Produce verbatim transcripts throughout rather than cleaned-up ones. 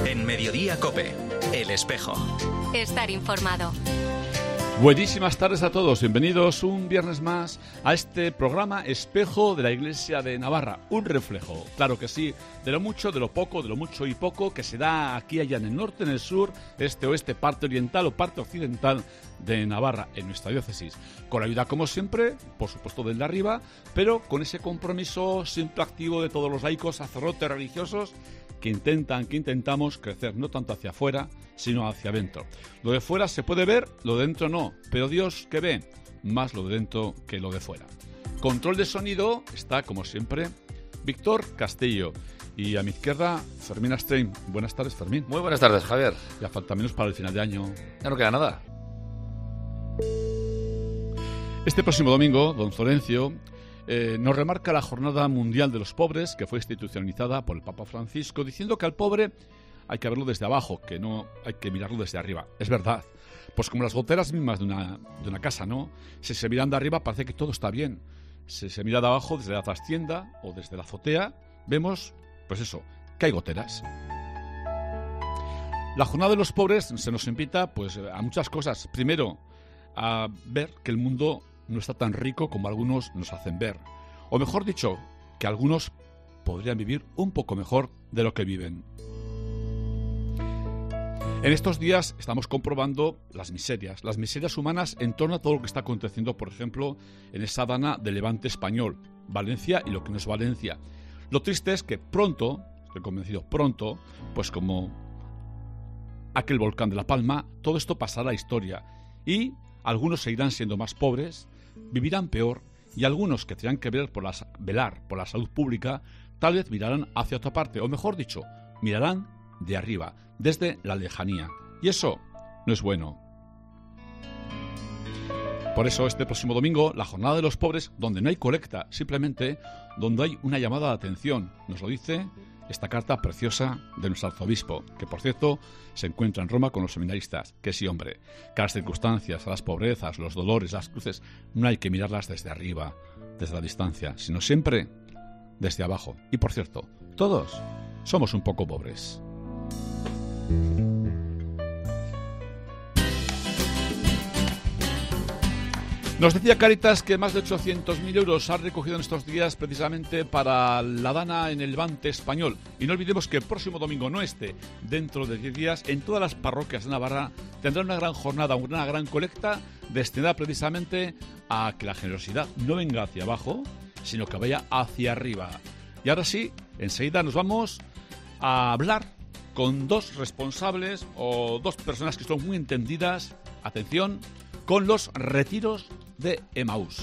En Mediodía COPE, El Espejo. Estar informado. Buenísimas tardes a todos, bienvenidos un viernes más a este programa Espejo de la Iglesia de Navarra. Un reflejo, claro que sí, de lo mucho, de lo poco, de lo mucho y poco que se da aquí, allá en el norte, en el sur, este, oeste, parte oriental o parte occidental de Navarra, en nuestra diócesis. Con la ayuda, como siempre, por supuesto, del de arriba, pero con ese compromiso siempre activo de todos los laicos, sacerdotes, religiosos, que intentan, que intentamos crecer no tanto hacia afuera, sino hacia adentro. Lo de fuera se puede ver, lo de dentro no, pero Dios, ¿qué ve? Más lo de dentro que lo de fuera. Control de sonido está, como siempre, Víctor Castillo. Y a mi izquierda, Fermín Astrein. Buenas tardes, Fermín. Muy buenas tardes, Javier. Ya falta menos para el final de año. Ya no queda nada. Este próximo domingo, don Florencio eh, nos remarca la Jornada Mundial de los Pobres, que fue institucionalizada por el Papa Francisco, diciendo que al pobre hay que verlo desde abajo, que no hay que mirarlo desde arriba. Es verdad. Pues como las goteras mismas de una, de una casa, ¿no? Si se miran de arriba parece que todo está bien. Si se mira de abajo, desde la trastienda o desde la azotea, vemos, pues eso, que hay goteras. La Jornada de los Pobres se nos invita pues a muchas cosas. Primero, a ver que el mundo no está tan rico como algunos nos hacen ver. O mejor dicho, que algunos podrían vivir un poco mejor de lo que viven. En estos días estamos comprobando las miserias, las miserias humanas en torno a todo lo que está aconteciendo, por ejemplo, en esa dana del Levante español, Valencia y lo que no es Valencia. Lo triste es que pronto, estoy convencido, pronto, pues como aquel volcán de La Palma, todo esto pasará a la historia y algunos seguirán siendo más pobres, vivirán peor y algunos que tendrán que ver por la, velar por la salud pública tal vez mirarán hacia otra parte, o mejor dicho, mirarán de arriba, desde la lejanía. Y eso no es bueno. Por eso este próximo domingo, la Jornada de los Pobres, donde no hay colecta, simplemente donde hay una llamada de atención. Nos lo dice esta carta preciosa de nuestro arzobispo, que por cierto se encuentra en Roma con los seminaristas. Que sí, hombre, que a las circunstancias, a las pobrezas, los dolores, las cruces, no hay que mirarlas desde arriba, desde la distancia, sino siempre desde abajo. Y por cierto, todos somos un poco pobres. Nos decía Cáritas que más de ochocientos mil euros ha recogido en estos días precisamente para la dana en el Levante español. Y no olvidemos que el próximo domingo, no este, dentro de diez días, en todas las parroquias de Navarra tendrá una gran jornada, una gran colecta destinada precisamente a que la generosidad no venga hacia abajo, sino que vaya hacia arriba. Y ahora sí, enseguida nos vamos a hablar con dos responsables o dos personas que son muy entendidas, atención, con los retiros de Emaús.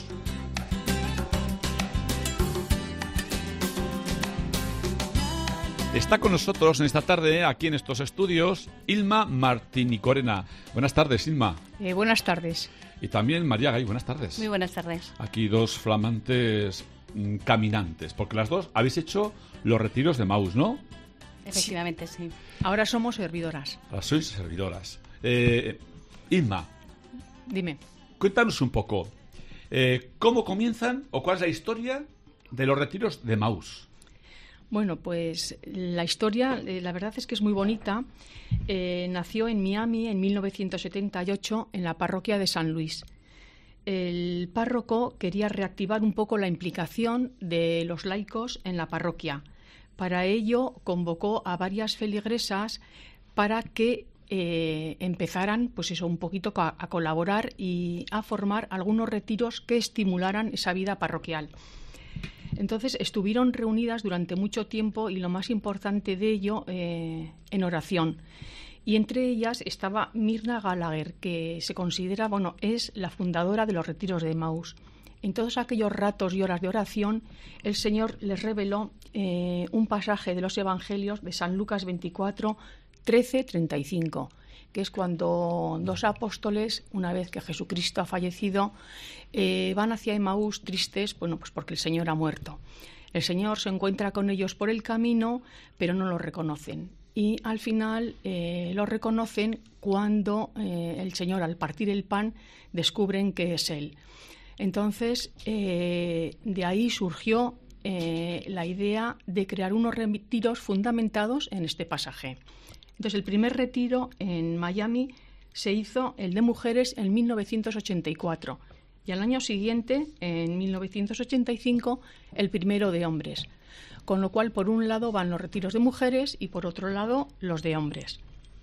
Está con nosotros en esta tarde, aquí en estos estudios, Ilma Martinicorena. Buenas tardes, Ilma. Eh, buenas tardes. Y también María Gay, buenas tardes. Muy buenas tardes. Aquí dos flamantes mm, caminantes, porque las dos habéis hecho los retiros de Emaús, ¿no? Efectivamente, sí. Ahora somos servidoras. Ahora sois servidoras. Eh, Ilma, Dime. cuéntanos un poco, eh, ¿cómo comienzan o cuál es la historia de los retiros de Emaús? Bueno, pues la historia, eh, la verdad es que es muy bonita. Eh, nació en Miami en mil novecientos setenta y ocho en la parroquia de San Luis. El párroco quería reactivar un poco la implicación de los laicos en la parroquia. Para ello convocó a varias feligresas para que eh, empezaran, pues eso, un poquito a, a colaborar y a formar algunos retiros que estimularan esa vida parroquial. Entonces estuvieron reunidas durante mucho tiempo y lo más importante de ello eh, en oración. Y entre ellas estaba Mirna Gallagher, que se considera, bueno, es la fundadora de los retiros de Emaús. En todos aquellos ratos y horas de oración, el Señor les reveló eh, un pasaje de los Evangelios de San Lucas veinticuatro, trece, treinta y cinco, que es cuando dos apóstoles, una vez que Jesucristo ha fallecido, eh, van hacia Emaús tristes, bueno, pues porque el Señor ha muerto. El Señor se encuentra con ellos por el camino, pero no lo reconocen. Y al final eh, lo reconocen cuando eh, el Señor, al partir el pan, descubren que es Él. Entonces, eh, de ahí surgió eh, la idea de crear unos retiros fundamentados en este pasaje. Entonces, el primer retiro en Miami se hizo el de mujeres en mil novecientos ochenta y cuatro y al año siguiente, en mil novecientos ochenta y cinco, el primero de hombres. Con lo cual, por un lado van los retiros de mujeres y por otro lado los de hombres.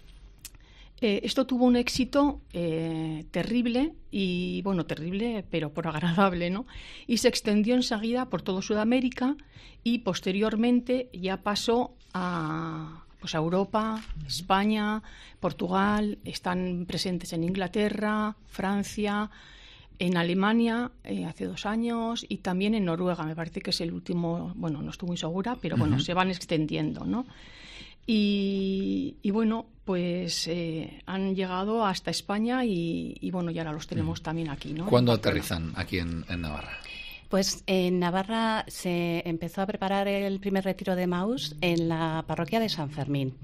Eh, esto tuvo un éxito eh, terrible, y bueno, terrible, pero por agradable, ¿no? Y se extendió enseguida por toda Sudamérica y posteriormente ya pasó a, pues a Europa, España, Portugal, están presentes en Inglaterra, Francia, en Alemania eh, hace dos años y también en Noruega. Me parece que es el último, bueno, no estoy muy segura, pero bueno, uh-huh. se van extendiendo, ¿no? Y, y bueno, pues eh, han llegado hasta España y, y bueno, y ahora los tenemos uh-huh. también aquí, ¿no? ¿Cuándo aterrizan aquí en, en Navarra? Pues en Navarra se empezó a preparar el primer retiro de Emaús en la parroquia de San Fermín.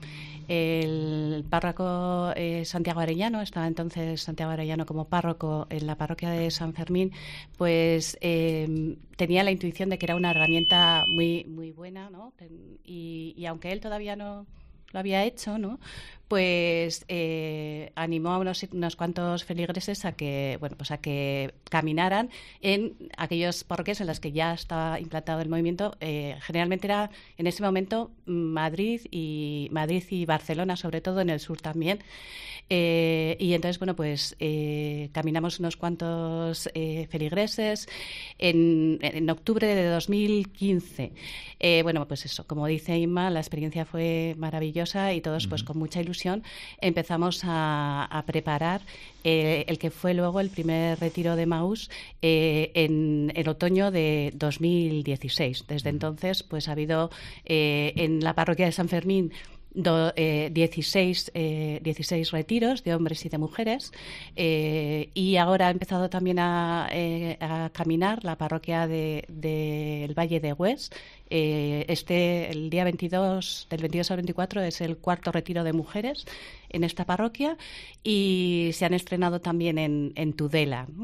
El párroco eh, Santiago Arellano, estaba entonces Santiago Arellano como párroco en la parroquia de San Fermín, pues eh, tenía la intuición de que era una herramienta muy muy buena, ¿no? Y, y aunque él todavía no lo había hecho, ¿no? Pues eh, animó a unos, unos cuantos feligreses a que, bueno, pues a que caminaran en aquellos parroquias en las que ya estaba implantado el movimiento. Eh, generalmente era en ese momento Madrid y Madrid y Barcelona, sobre todo en el sur también. Eh, y entonces, bueno, pues eh, caminamos unos cuantos eh, feligreses en, en octubre de dos mil quince. Eh, bueno, pues eso, como dice Inma, la experiencia fue maravillosa y todos, uh-huh. pues con mucha ilusión, empezamos a, a preparar eh, el que fue luego el primer retiro de Emaús eh, en el otoño de dos mil dieciséis. Desde entonces, pues ha habido eh, en la parroquia de San Fermín Do, eh, dieciséis, eh, dieciséis retiros de hombres y de mujeres eh, y ahora ha empezado también a, eh, a caminar la parroquia del de, de Valle de Hues. Eh, este, el día veintidós, del veintidós al veinticuatro, es el cuarto retiro de mujeres en esta parroquia y se han estrenado también en, en Tudela, ¿no?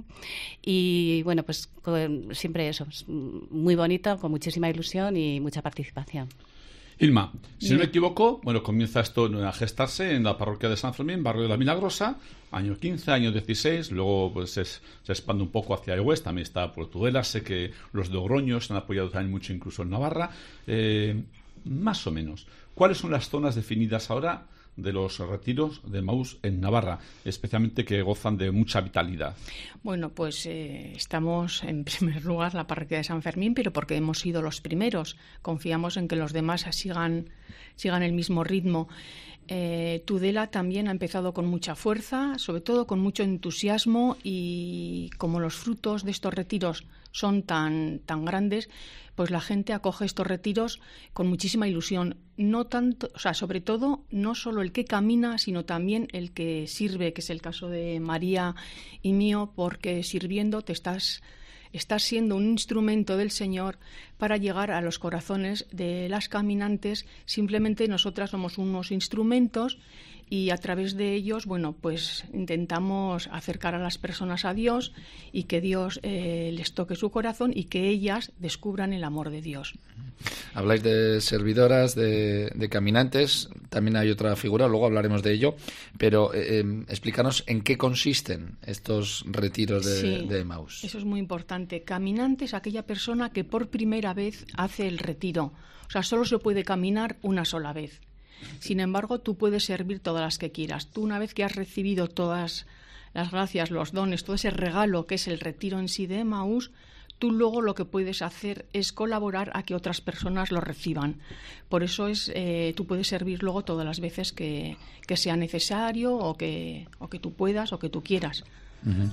Y bueno, pues con, siempre eso, muy bonito, con muchísima ilusión y mucha participación. Ilma, si no me equivoco, bueno, comienza esto a gestarse en la parroquia de San Fermín, barrio de la Milagrosa, año quince, año dieciséis, luego pues es, se expande un poco hacia el oeste, también está por Tudela, sé que los de Ogroño se han apoyado también mucho incluso en Navarra, eh, más o menos. ¿Cuáles son las zonas definidas ahora de los retiros de Emaús en Navarra, especialmente que gozan de mucha vitalidad? Bueno, pues eh, estamos en primer lugar la parroquia de San Fermín, pero porque hemos sido los primeros. Confiamos en que los demás sigan, sigan el mismo ritmo. Eh, Tudela también ha empezado con mucha fuerza, sobre todo con mucho entusiasmo, y como los frutos de estos retiros son tan, tan grandes, pues la gente acoge estos retiros con muchísima ilusión. No tanto, o sea, sobre todo, no solo el que camina, sino también el que sirve, que es el caso de María y mío, porque sirviendo te estás, estás siendo un instrumento del Señor para llegar a los corazones de las caminantes. Simplemente nosotras somos unos instrumentos y a través de ellos, bueno, pues intentamos acercar a las personas a Dios y que Dios eh, les toque su corazón y que ellas descubran el amor de Dios. Habláis de servidoras, de, de caminantes, también hay otra figura, luego hablaremos de ello, pero eh, explícanos en qué consisten estos retiros de, sí, de Emaús. Eso es muy importante. Caminante es aquella persona que por primera vez hace el retiro, o sea, solo se puede caminar una sola vez. Sin embargo, tú puedes servir todas las que quieras. Tú, una vez que has recibido todas las gracias, los dones, todo ese regalo que es el retiro en sí de Emaús, tú luego lo que puedes hacer es colaborar a que otras personas lo reciban. Por eso es, eh, tú puedes servir luego todas las veces que, que sea necesario o que, o que tú puedas o que tú quieras. Uh-huh.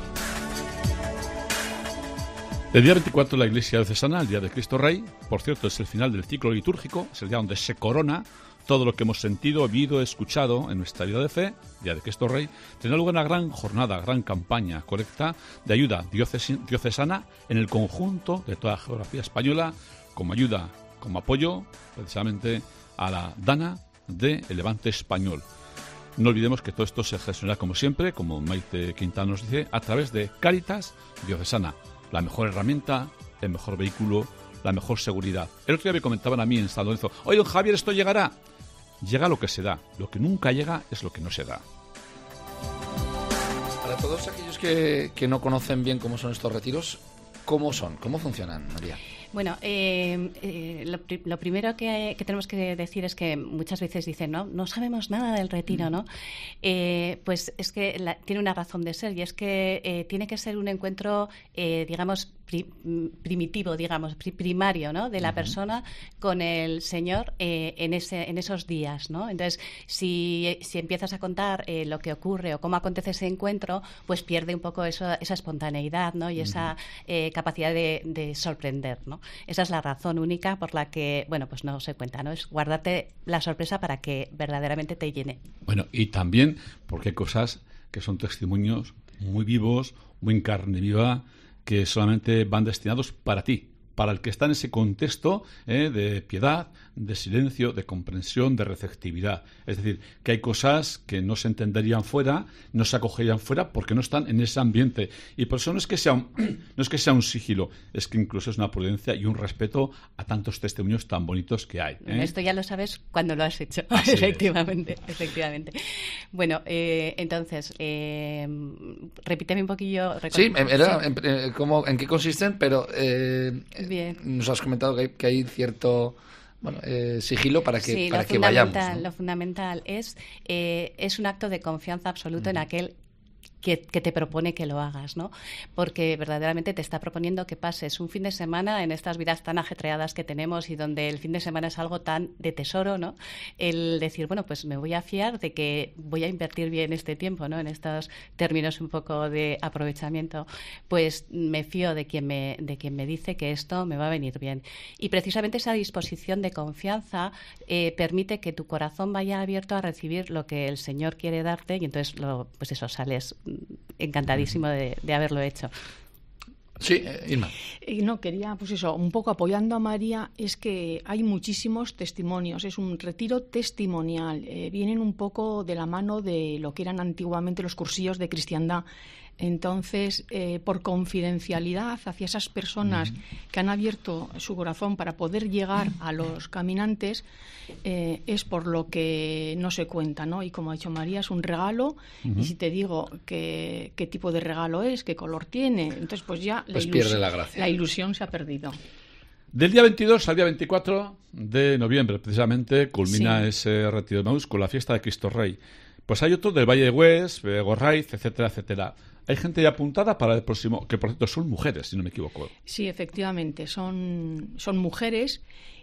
El día veinticuatro de la Iglesia Diocesana, el Día de Cristo Rey, por cierto, es el final del ciclo litúrgico, es el día donde se corona todo lo que hemos sentido, vivido, escuchado en nuestra vida de fe, Día de Cristo Rey. Tendrá lugar una gran jornada, gran campaña colecta de ayuda diocesi- diocesana en el conjunto de toda la geografía española, como ayuda, como apoyo, precisamente a la Dana del Levante español. No olvidemos que todo esto se gestionará, como siempre, como Maite Quintana nos dice, a través de Cáritas Diocesana. La mejor herramienta, el mejor vehículo, la mejor seguridad. El otro día me comentaban a mí en San Lorenzo: oye, don Javier, ¿esto llegará? llega lo que se da. Lo que nunca llega es lo que no se da. Para todos aquellos que, que no conocen bien cómo son estos retiros, ¿cómo son? ¿Cómo funcionan, María? Bueno, eh, eh, lo, pri- lo primero que, que tenemos que decir es que muchas veces dicen, no, no sabemos nada del retiro, ¿no? Eh, pues es que la, tiene una razón de ser, y es que eh, tiene que ser un encuentro, eh, digamos, pri- primitivo, digamos, pri- primario, ¿no? De la uh-huh. persona con el Señor eh, en ese, en esos días, ¿no? Entonces, si, si empiezas a contar eh, lo que ocurre o cómo acontece ese encuentro, pues pierde un poco eso, esa espontaneidad, ¿no? Y uh-huh. esa eh, capacidad de, de sorprender, ¿no? Esa es la razón única por la que, bueno, pues no se cuenta, ¿no? Es guardarte la sorpresa para que verdaderamente te llene. Bueno, y también porque hay cosas que son testimonios muy vivos, muy en carne viva, que solamente van destinados para ti, para el que está en ese contexto eh, de piedad, de silencio, de comprensión, de receptividad. Es decir, que hay cosas que no se entenderían fuera, no se acogerían fuera porque no están en ese ambiente. Y por eso no es que sea un, no es que sea un sigilo, es que incluso es una prudencia y un respeto a tantos testimonios tan bonitos que hay. ¿eh? Esto ya lo sabes cuando lo has hecho. Así efectivamente, es. efectivamente. Bueno, eh, entonces, eh, repíteme un poquillo. Sí, era, sí. En, ¿cómo, ¿en qué consisten? Pero eh, Bien. nos has comentado que hay, que hay cierto... Bueno, eh, sigilo para que, sí, para que vayamos, ¿no? Lo fundamental es, eh, es un acto de confianza absoluto uh-huh. en aquel que, que te propone que lo hagas, ¿no? Porque verdaderamente te está proponiendo que pases un fin de semana en estas vidas tan ajetreadas que tenemos y donde el fin de semana es algo tan de tesoro, ¿no? El decir, bueno, pues me voy a fiar de que voy a invertir bien este tiempo, ¿no? En estos términos un poco de aprovechamiento, pues me fío de quien me, de quien me dice que esto me va a venir bien. Y precisamente esa disposición de confianza eh, permite que tu corazón vaya abierto a recibir lo que el Señor quiere darte, y entonces, lo, pues eso, sales encantadísimo de, de haberlo hecho. Sí, eh, Irma. Eh, no, quería, pues eso, un poco apoyando a María, es que hay muchísimos testimonios, es un retiro testimonial, eh, vienen un poco de la mano de lo que eran antiguamente los cursillos de cristiandad. Entonces, eh, por confidencialidad hacia esas personas uh-huh. que han abierto su corazón para poder llegar a los caminantes, eh, es por lo que no se cuenta, ¿no? Y como ha dicho María, es un regalo, uh-huh. y si te digo que, qué tipo de regalo es, qué color tiene, entonces pues ya pues la, pierde ilus- la gracia. la ilusión se ha perdido. Del día veintidós al día veinticuatro de noviembre, precisamente, culmina sí. ese retiro de Maús con la fiesta de Cristo Rey. Pues hay otro del Valle de Hues, de Gorraiz, etcétera, etcétera. Hay gente ya apuntada para el próximo, que por cierto son mujeres, si no me equivoco. Sí, efectivamente, son, son mujeres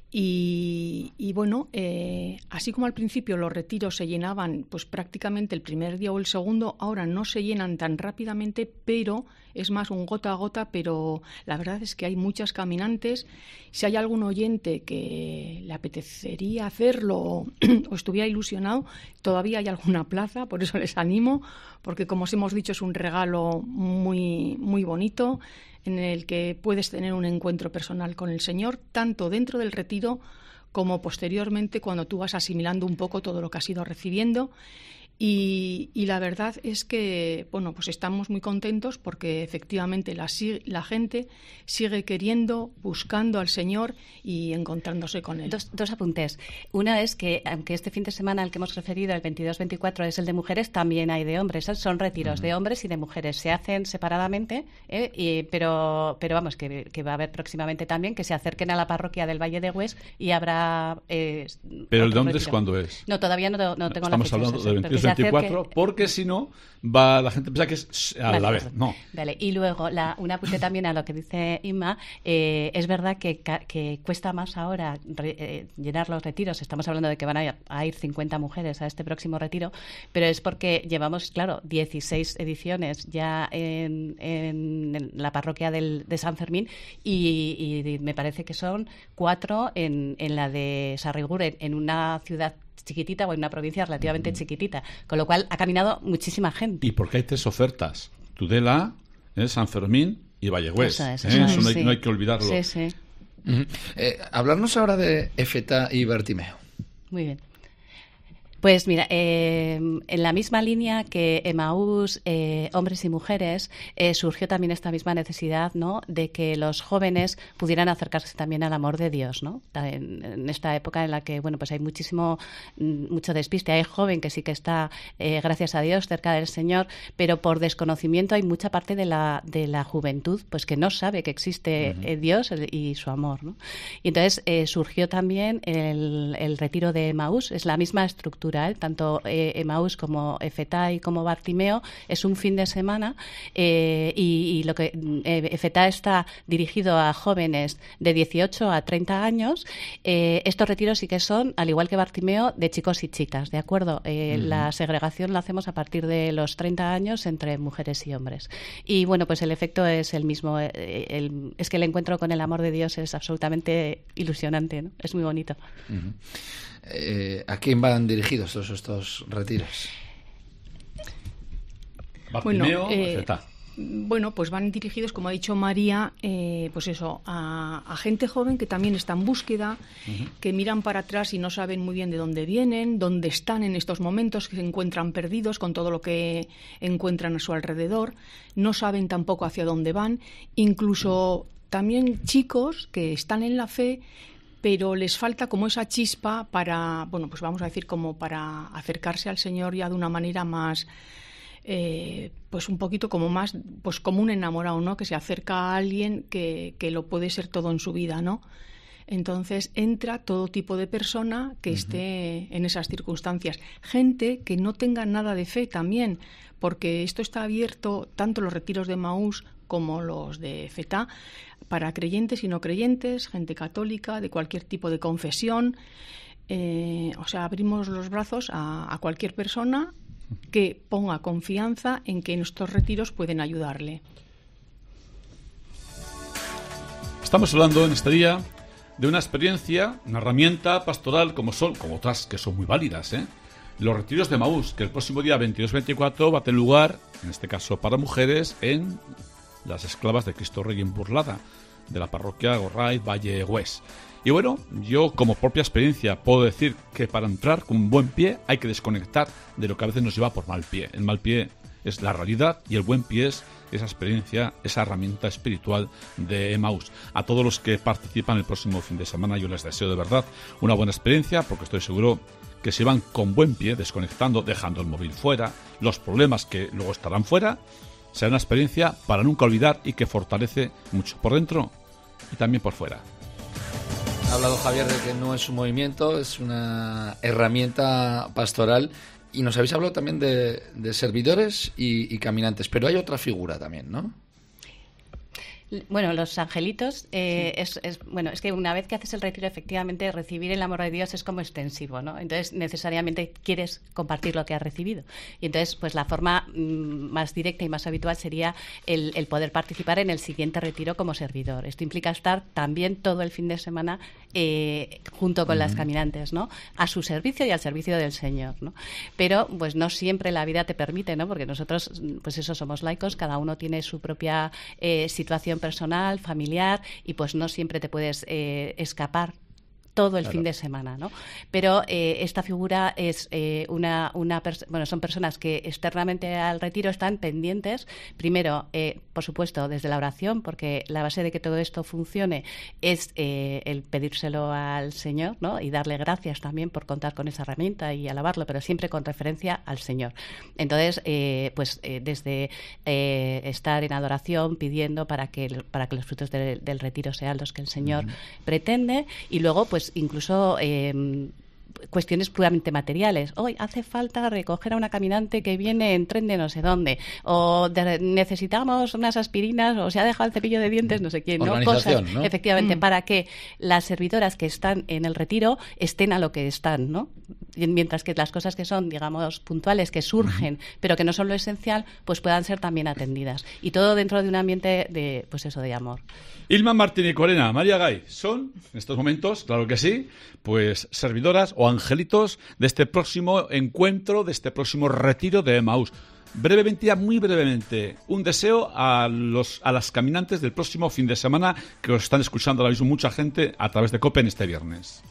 y, y bueno, eh, así como al principio los retiros se llenaban pues prácticamente el primer día o el segundo, ahora no se llenan tan rápidamente, pero es más un gota a gota, pero la verdad es que hay muchas caminantes. Si hay algún oyente que le apetecería hacerlo o, o estuviera ilusionado, todavía hay alguna plaza, por eso les animo, porque como os hemos dicho es un regalo muy, muy bonito en el que puedes tener un encuentro personal con el Señor, tanto dentro del retiro como posteriormente cuando tú vas asimilando un poco todo lo que has ido recibiendo. Y, y la verdad es que, bueno, pues estamos muy contentos porque efectivamente la, la gente sigue queriendo, buscando al Señor y encontrándose con Él. Dos, dos apuntes. Una es que, aunque este fin de semana al que hemos referido, el veintidós veinticuatro, es el de mujeres, también hay de hombres. Son retiros uh-huh. de hombres y de mujeres. Se hacen separadamente, ¿eh? y, pero, pero vamos, que, que va a haber próximamente también, que se acerquen a la parroquia del Valle de Hues y habrá... Eh, ¿Pero el de hombres cuándo es? No, todavía no, no tengo Estamos la fecha. Estamos hablando del veintidós veinticuatro, que... porque si no, va la gente piensa que es a vale, la vez. No. Vale, y luego, la, un apunte también a lo que dice Inma, eh, es verdad que, que cuesta más ahora re, eh, llenar los retiros. Estamos hablando de que van a ir, a ir cincuenta mujeres a este próximo retiro, pero es porque llevamos, claro, dieciséis ediciones ya en, en, en la parroquia del, de San Fermín y, y me parece que son cuatro en, en la de Sarrigur, en, en una ciudad chiquitita o en una provincia relativamente chiquitita, con lo cual ha caminado muchísima gente. Y porque hay tres ofertas, Tudela, ¿eh? San Fermín y Vallegües. Eso es, ¿eh? eso, eso no, hay, sí. no hay que olvidarlo. Sí, sí. Uh-huh. Eh, hablarnos ahora de Éfeta y Bartimeo. Muy bien. Pues mira, eh, en la misma línea que Emaús, eh, hombres y mujeres, eh, surgió también esta misma necesidad, ¿no?, de que los jóvenes pudieran acercarse también al amor de Dios, ¿no? En, en esta época en la que, bueno, pues hay muchísimo, mucho despiste. Hay joven que sí que está, eh, gracias a Dios, cerca del Señor, pero por desconocimiento hay mucha parte de la, de la juventud, pues que no sabe que existe uh-huh. eh, Dios y su amor, ¿no? Y entonces eh, surgió también el, el retiro de Emaús. Es la misma estructura. Tanto eh, Emaús como Efetá y como Bartimeo es un fin de semana eh, y, y lo que eh, Efetá está dirigido a jóvenes de dieciocho a treinta años. Eh, estos retiros sí que son, al igual que Bartimeo, de chicos y chicas, ¿de acuerdo? Eh, uh-huh. La segregación la hacemos a partir de los treinta años entre mujeres y hombres. Y bueno, pues el efecto es el mismo. Eh, el, es que el encuentro con el amor de Dios es absolutamente ilusionante, ¿no? Es muy bonito. Uh-huh. Eh, ¿A quién van dirigidos todos estos retiros? Bartimeo, bueno, eh, bueno, pues van dirigidos, como ha dicho María, eh, pues eso, a, a gente joven que también está en búsqueda, uh-huh. que miran para atrás y no saben muy bien de dónde vienen, dónde están en estos momentos, que se encuentran perdidos con todo lo que encuentran a su alrededor, no saben tampoco hacia dónde van, incluso también chicos que están en la fe, pero les falta como esa chispa para, bueno, pues vamos a decir, como para acercarse al Señor ya de una manera más, eh, pues un poquito como más, pues como un enamorado, ¿no? Que se acerca a alguien que, que lo puede ser todo en su vida, ¿no? Entonces entra todo tipo de persona que uh-huh. esté en esas circunstancias. Gente que no tenga nada de fe también, porque esto está abierto, tanto los retiros de Emaús como los de Efetá, para creyentes y no creyentes, gente católica, de cualquier tipo de confesión. Eh, o sea, abrimos los brazos a, a cualquier persona que ponga confianza en que nuestros retiros pueden ayudarle. Estamos hablando en este día de una experiencia, una herramienta pastoral como son, como otras que son muy válidas, ¿eh? Los retiros de Emaús, que el próximo día veintidós veinticuatro va a tener lugar, en este caso para mujeres, en las Esclavas de Cristo Rey en Burlada, de la parroquia Gorraiz Valle Hues. Y bueno, yo como propia experiencia puedo decir que para entrar con un buen pie hay que desconectar de lo que a veces nos lleva por mal pie. El mal pie es la realidad y el buen pie es esa experiencia, esa herramienta espiritual de Emaús. A todos los que participan el próximo fin de semana yo les deseo de verdad una buena experiencia, porque estoy seguro que si van con buen pie, desconectando, dejando el móvil fuera, los problemas que luego estarán fuera, será una experiencia para nunca olvidar y que fortalece mucho por dentro y también por fuera. Ha hablado Javier de que no es un movimiento, es una herramienta pastoral, y nos habéis hablado también de, de servidores y, y caminantes, pero hay otra figura también, ¿no? Bueno, los angelitos, eh, sí. es, es bueno, es que una vez que haces el retiro, efectivamente, recibir el amor de Dios es como extensivo, ¿no? Entonces, necesariamente quieres compartir lo que has recibido. Y entonces, pues la forma mm, más directa y más habitual sería el, el poder participar en el siguiente retiro como servidor. Esto implica estar también todo el fin de semana eh, junto con uh-huh. las caminantes, ¿no? A su servicio y al servicio del Señor, ¿no? Pero, pues no siempre la vida te permite, ¿no? Porque nosotros, pues eso, somos laicos, cada uno tiene su propia eh, situación personal, familiar, y pues no siempre te puedes eh, escapar todo el claro. fin de semana, ¿no? Pero eh, esta figura es eh, una, una pers- bueno, son personas que externamente al retiro están pendientes, primero, eh, por supuesto, desde la oración, porque la base de que todo esto funcione es eh, el pedírselo al Señor, ¿no? Y darle gracias también por contar con esa herramienta y alabarlo, pero siempre con referencia al Señor. Entonces, eh, pues eh, desde eh, estar en adoración, pidiendo para que, para que los frutos de, del retiro sean los que el Señor uh-huh. pretende, y luego, pues incluso eh, cuestiones puramente materiales. Hoy hace falta recoger a una caminante que viene en tren de no sé dónde, o de, necesitamos unas aspirinas, o se ha dejado el cepillo de dientes, no sé quién, ¿no? Cosas, ¿no? Efectivamente, mm. para que las servidoras que están en el retiro estén a lo que están, ¿no? Mientras que las cosas que son, digamos, puntuales, que surgen, uh-huh. pero que no son lo esencial, pues puedan ser también atendidas. Y todo dentro de un ambiente de, pues eso, de amor. Ilma Martín y Corena, María Gay, son, en estos momentos, claro que sí, pues servidoras o angelitos de este próximo encuentro, de este próximo retiro de Emaús. Brevemente, muy brevemente, un deseo a los a las caminantes del próximo fin de semana que os están escuchando ahora mismo mucha gente a través de COPE en este viernes.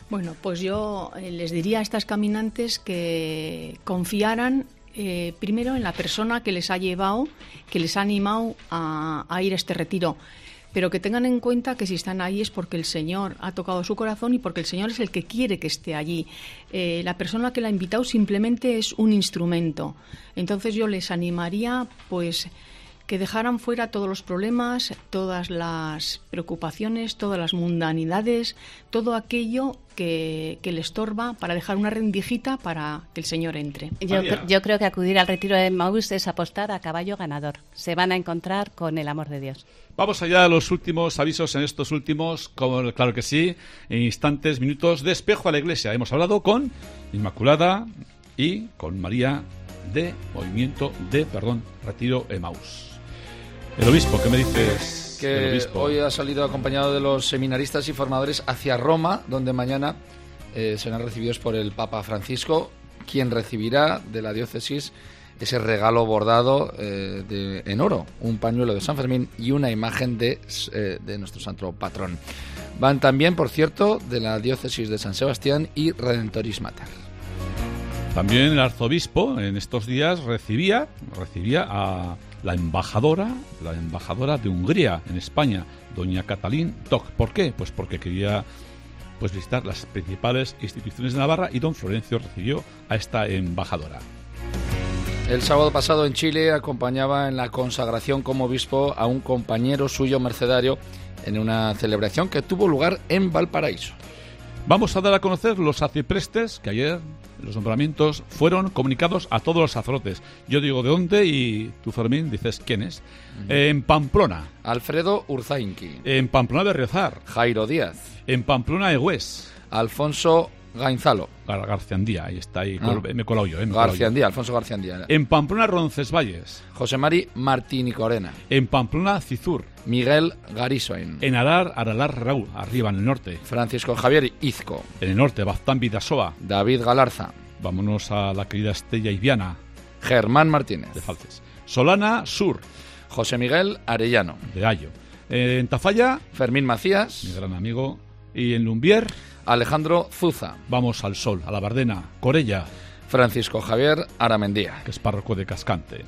Bueno, pues yo eh, les diría a estas caminantes que confiaran eh, primero en la persona que les ha llevado, que les ha animado a, a ir a este retiro, pero que tengan en cuenta que si están ahí es porque el Señor ha tocado su corazón y porque el Señor es el que quiere que esté allí. Eh, la persona que la ha invitado simplemente es un instrumento. Entonces yo les animaría, pues, que dejaran fuera todos los problemas, todas las preocupaciones, todas las mundanidades, todo aquello que, que le estorba para dejar una rendijita para que el Señor entre. Yo, yo creo que acudir al retiro de Maús es apostar a caballo ganador. Se van a encontrar con el amor de Dios. Vamos allá a los últimos avisos en estos últimos, como, claro que sí, en instantes, minutos de espejo a la iglesia. Hemos hablado con Inmaculada y con María de Movimiento de, perdón, Retiro Emaús. El obispo, ¿qué me dices? Que hoy ha salido acompañado de los seminaristas y formadores hacia Roma, donde mañana eh, serán recibidos por el Papa Francisco, quien recibirá de la diócesis ese regalo bordado eh, de, en oro, un pañuelo de San Fermín y una imagen de, eh, de nuestro santo patrón. Van también, por cierto, de la diócesis de San Sebastián y Redentoris Mater. También el arzobispo en estos días recibía, recibía a la embajadora, la embajadora de Hungría en España, doña Katalin Tok. ¿Por qué? Pues porque quería pues visitar las principales instituciones de Navarra y don Florencio recibió a esta embajadora. El sábado pasado en Chile acompañaba en la consagración como obispo a un compañero suyo mercedario en una celebración que tuvo lugar en Valparaíso. Vamos a dar a conocer los arciprestes que ayer, los nombramientos, fueron comunicados a todos los sacerdotes. Yo digo de dónde y tú, Fermín, dices quién es. Uh-huh. En Pamplona. Alfredo Urzainqui. En Pamplona de Rezar. Jairo Díaz. En Pamplona Egüés. Alfonso Gainzalo. Gar- Garciandía, ahí está, ahí ah. me he colado yo. Eh, Garciandía, Alfonso Garciandía. En Pamplona Roncesvalles. José Mari Martín Corena. En Pamplona Cizur. Miguel Garisoen. En Arar, Aralar Raúl, arriba en el norte. Francisco Javier Izco. En el norte, Baztán Vidasoa. David Galarza. Vámonos a la querida Estella Iviana. Germán Martínez. De Falces. Solana Sur. José Miguel Arellano. De Ayo. En Tafalla. Fermín Macías. Mi gran amigo. Y en Lumbier. Alejandro Zuza. Vamos al sol, a la Bardena. Corella. Francisco Javier Aramendía. Que es párroco de Cascante.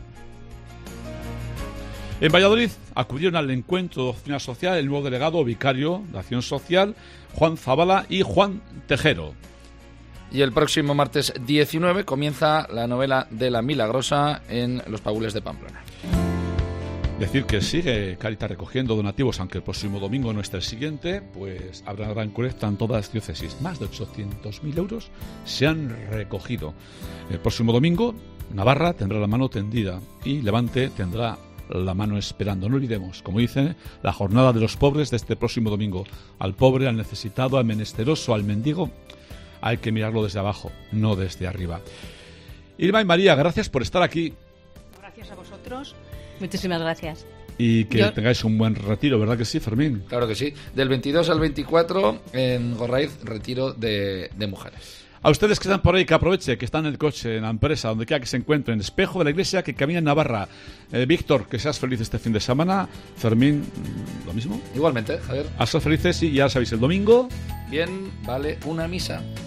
En Valladolid acudieron al encuentro de doctrina social el nuevo delegado vicario de Acción Social, Juan Zabala y Juan Tejero. Y el próximo martes diecinueve comienza la novela de La Milagrosa en Los Paules de Pamplona. Decir que sigue Cáritas recogiendo donativos, aunque el próximo domingo no esté el siguiente, pues habrá gran colecta en todas las diócesis. Más de ochocientos mil euros se han recogido. El próximo domingo Navarra tendrá la mano tendida y Levante tendrá la mano esperando. No olvidemos, como dicen, la jornada de los pobres de este próximo domingo. Al pobre, al necesitado, al menesteroso, al mendigo, hay que mirarlo desde abajo, no desde arriba. Irma y María, gracias por estar aquí. Gracias a vosotros. Muchísimas gracias. Y que Yo... tengáis un buen retiro, ¿verdad que sí, Fermín? Claro que sí. Del veintidós al veinticuatro en Gorraiz, retiro de, de mujeres. A ustedes que están por ahí, que aproveche, que están en el coche, en la empresa, donde quiera que se encuentren, espejo de la iglesia que camina en Navarra. Eh, Víctor, que seas feliz este fin de semana. Fermín, ¿lo mismo? Igualmente, Javier. A ser felices y ya sabéis, el domingo... Bien, vale una misa.